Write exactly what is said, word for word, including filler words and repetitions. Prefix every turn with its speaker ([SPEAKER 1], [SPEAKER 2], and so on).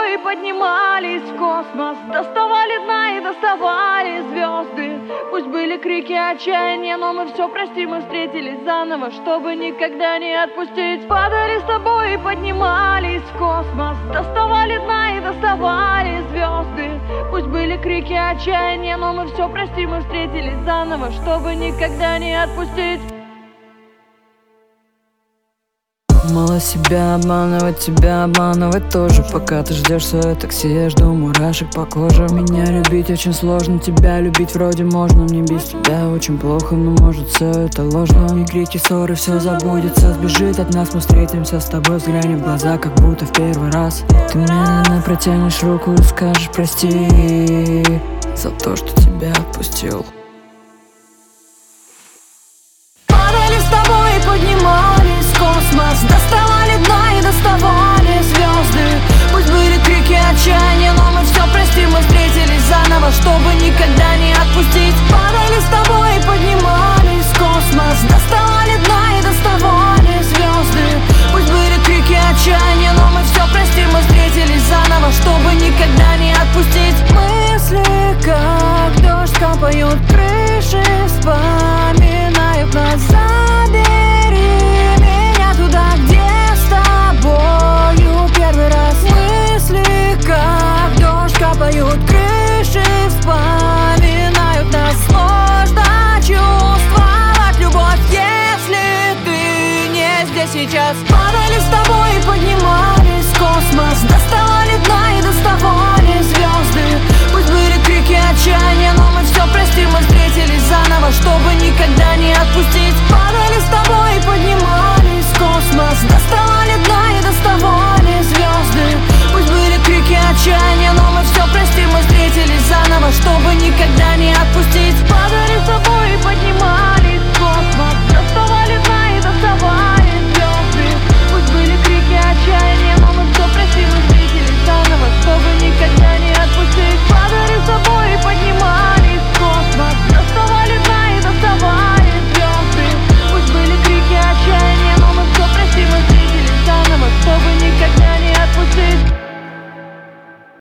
[SPEAKER 1] тобой поднимались в космос, доставали дна и доставали звезды. Пусть были крики отчаяния, но мы все простим и встретились заново, чтобы никогда не отпустить. Падали с тобой и поднимались в космос, доставали дна и доставали звезды. Пусть были крики отчаяния, но мы все простим и встретились заново, чтобы никогда не отпустить.
[SPEAKER 2] Мало себя обманывать, тебя обманывать тоже. Пока ты ждешь свое такси, я жду мурашек по коже. Меня любить очень сложно, тебя любить вроде можно. Мне без тебя очень плохо, но может все это ложно. И крики, ссоры, все забудется, сбежит от нас. Мы встретимся с тобой, взглянем в глаза, как будто в первый раз. Ты медленно протянешь руку и скажешь прости за то, что тебя отпустил.